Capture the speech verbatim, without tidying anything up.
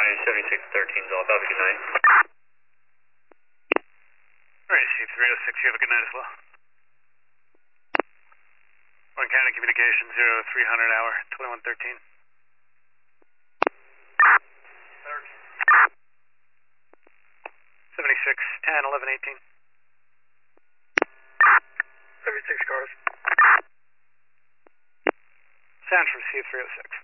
nine, seventy-six thirteen, off. Have a good night. Alright, C three oh six, you have a good night as well. One Canada Communication, zero three hundred hour, twenty-one thirteen. seventy-six ten, eleven eighteen. seventy-six cars. Sound from C three oh six.